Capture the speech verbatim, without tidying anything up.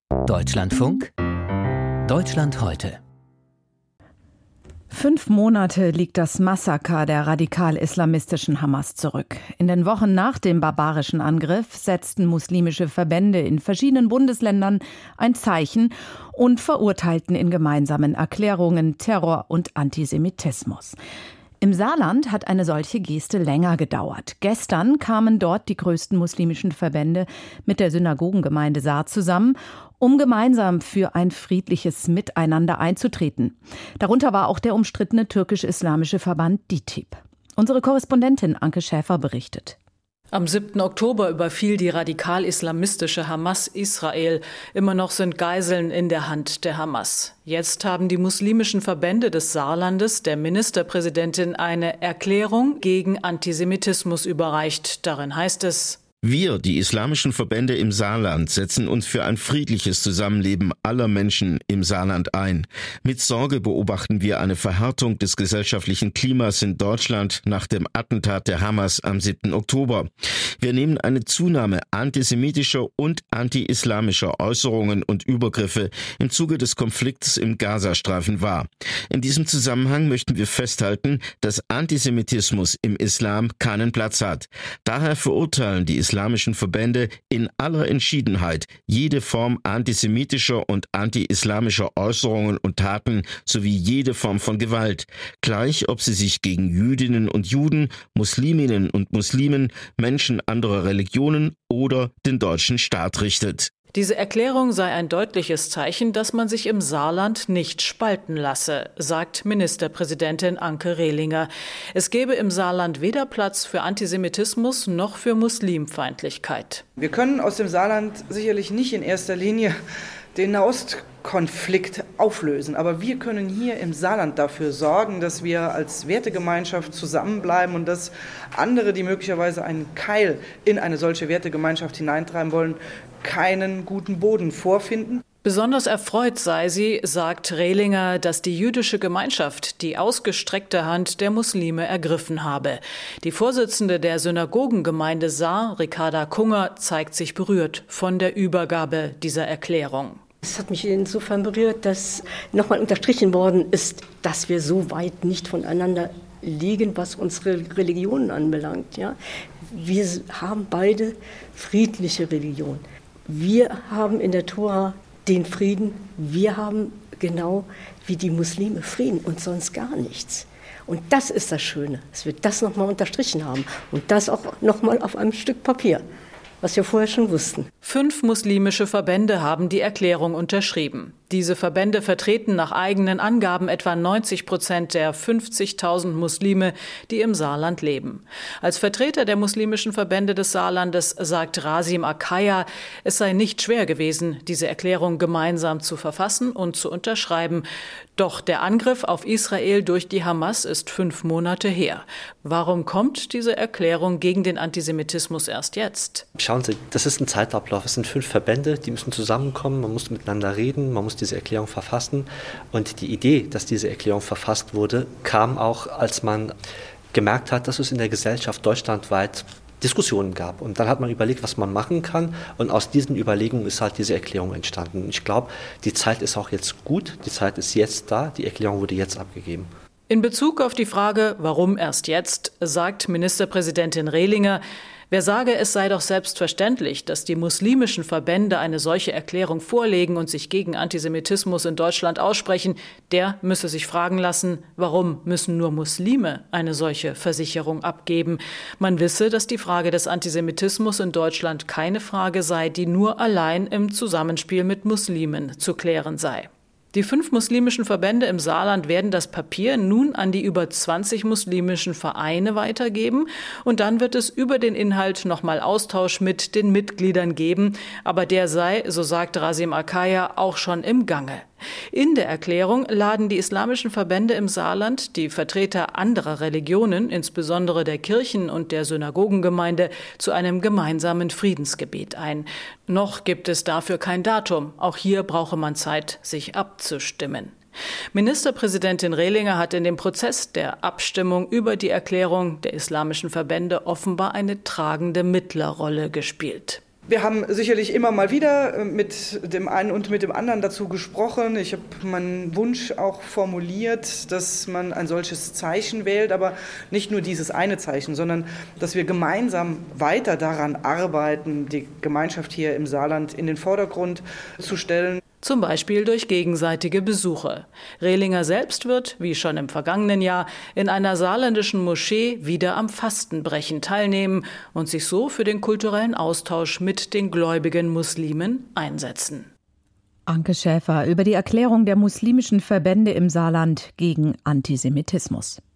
Deutschlandfunk Deutschland heute. Fünf Monate liegt das Massaker der radikal-islamistischen Hamas zurück. In den Wochen nach dem barbarischen Angriff setzten muslimische Verbände in verschiedenen Bundesländern ein Zeichen und verurteilten in gemeinsamen Erklärungen Terror und Antisemitismus. Im Saarland hat eine solche Geste länger gedauert. Gestern kamen dort die größten muslimischen Verbände mit der Synagogengemeinde Saar zusammen, um gemeinsam für ein friedliches Miteinander einzutreten. Darunter war auch der umstrittene türkisch-islamische Verband D I T I B. Unsere Korrespondentin Anke Schäfer berichtet. Am siebten Oktober überfiel die radikal-islamistische Hamas Israel. Immer noch sind Geiseln in der Hand der Hamas. Jetzt haben die muslimischen Verbände des Saarlandes der Ministerpräsidentin eine Erklärung gegen Antisemitismus überreicht. Darin heißt es: Wir, die islamischen Verbände im Saarland, setzen uns für ein friedliches Zusammenleben aller Menschen im Saarland ein. Mit Sorge beobachten wir eine Verhärtung des gesellschaftlichen Klimas in Deutschland nach dem Attentat der Hamas am siebten Oktober. Wir nehmen eine Zunahme antisemitischer und anti-islamischer Äußerungen und Übergriffe im Zuge des Konflikts im Gazastreifen wahr. In diesem Zusammenhang möchten wir festhalten, dass Antisemitismus im Islam keinen Platz hat. Daher verurteilen die islamischen Verbände in aller Entschiedenheit jede Form antisemitischer und anti-islamischer Äußerungen und Taten sowie jede Form von Gewalt, gleich ob sie sich gegen Jüdinnen und Juden, Musliminnen und Muslimen, Menschen anderer Religionen oder den deutschen Staat richtet. Diese Erklärung sei ein deutliches Zeichen, dass man sich im Saarland nicht spalten lasse, sagt Ministerpräsidentin Anke Rehlinger. Es gebe im Saarland weder Platz für Antisemitismus noch für Muslimfeindlichkeit. Wir können aus dem Saarland sicherlich nicht in erster Linie den Nahostkonflikt auflösen. Aber wir können hier im Saarland dafür sorgen, dass wir als Wertegemeinschaft zusammenbleiben und dass andere, die möglicherweise einen Keil in eine solche Wertegemeinschaft hineintreiben wollen, keinen guten Boden vorfinden. Besonders erfreut sei sie, sagt Rehlinger, dass die jüdische Gemeinschaft die ausgestreckte Hand der Muslime ergriffen habe. Die Vorsitzende der Synagogengemeinde Saar, Ricarda Kunger, zeigt sich berührt von der Übergabe dieser Erklärung. Es hat mich insofern berührt, dass nochmal unterstrichen worden ist, dass wir so weit nicht voneinander liegen, was unsere Religionen anbelangt. Ja? Wir haben beide friedliche Religionen. Wir haben in der Tora den Frieden, wir haben genau wie die Muslime Frieden und sonst gar nichts. Und das ist das Schöne, dass wir das nochmal unterstrichen haben und das auch nochmal auf einem Stück Papier, was wir vorher schon wussten. Fünf muslimische Verbände haben die Erklärung unterschrieben. Diese Verbände vertreten nach eigenen Angaben etwa neunzig Prozent der fünfzigtausend Muslime, die im Saarland leben. Als Vertreter der muslimischen Verbände des Saarlandes sagt Rasim Akaya, es sei nicht schwer gewesen, diese Erklärung gemeinsam zu verfassen und zu unterschreiben. Doch der Angriff auf Israel durch die Hamas ist fünf Monate her. Warum kommt diese Erklärung gegen den Antisemitismus erst jetzt? Schauen Sie, das ist ein Zeitablauf. Es sind fünf Verbände, die müssen zusammenkommen, man muss miteinander reden, man muss diese Erklärung verfassen. Und die Idee, dass diese Erklärung verfasst wurde, kam auch, als man gemerkt hat, dass es in der Gesellschaft deutschlandweit Diskussionen gab. Und dann hat man überlegt, was man machen kann. Und aus diesen Überlegungen ist halt diese Erklärung entstanden. Ich glaube, die Zeit ist auch jetzt gut. Die Zeit ist jetzt da. Die Erklärung wurde jetzt abgegeben. In Bezug auf die Frage, warum erst jetzt, sagt Ministerpräsidentin Rehlinger, wer sage, es sei doch selbstverständlich, dass die muslimischen Verbände eine solche Erklärung vorlegen und sich gegen Antisemitismus in Deutschland aussprechen, der müsse sich fragen lassen, warum müssen nur Muslime eine solche Versicherung abgeben? Man wisse, dass die Frage des Antisemitismus in Deutschland keine Frage sei, die nur allein im Zusammenspiel mit Muslimen zu klären sei. Die fünf muslimischen Verbände im Saarland werden das Papier nun an die über zwanzig muslimischen Vereine weitergeben und dann wird es über den Inhalt nochmal Austausch mit den Mitgliedern geben, aber der sei, so sagt Rasim Akaya, auch schon im Gange. In der Erklärung laden die islamischen Verbände im Saarland die Vertreter anderer Religionen, insbesondere der Kirchen und der Synagogengemeinde, zu einem gemeinsamen Friedensgebet ein. Noch gibt es dafür kein Datum. Auch hier brauche man Zeit, sich abzustimmen. Ministerpräsidentin Rehlinger hat in dem Prozess der Abstimmung über die Erklärung der islamischen Verbände offenbar eine tragende Mittlerrolle gespielt. Wir haben sicherlich immer mal wieder mit dem einen und mit dem anderen dazu gesprochen. Ich habe meinen Wunsch auch formuliert, dass man ein solches Zeichen wählt, aber nicht nur dieses eine Zeichen, sondern dass wir gemeinsam weiter daran arbeiten, die Gemeinschaft hier im Saarland in den Vordergrund zu stellen. Zum Beispiel durch gegenseitige Besuche. Rehlinger selbst wird, wie schon im vergangenen Jahr, in einer saarländischen Moschee wieder am Fastenbrechen teilnehmen und sich so für den kulturellen Austausch mit den gläubigen Muslimen einsetzen. Anke Schäfer über die Erklärung der muslimischen Verbände im Saarland gegen Antisemitismus.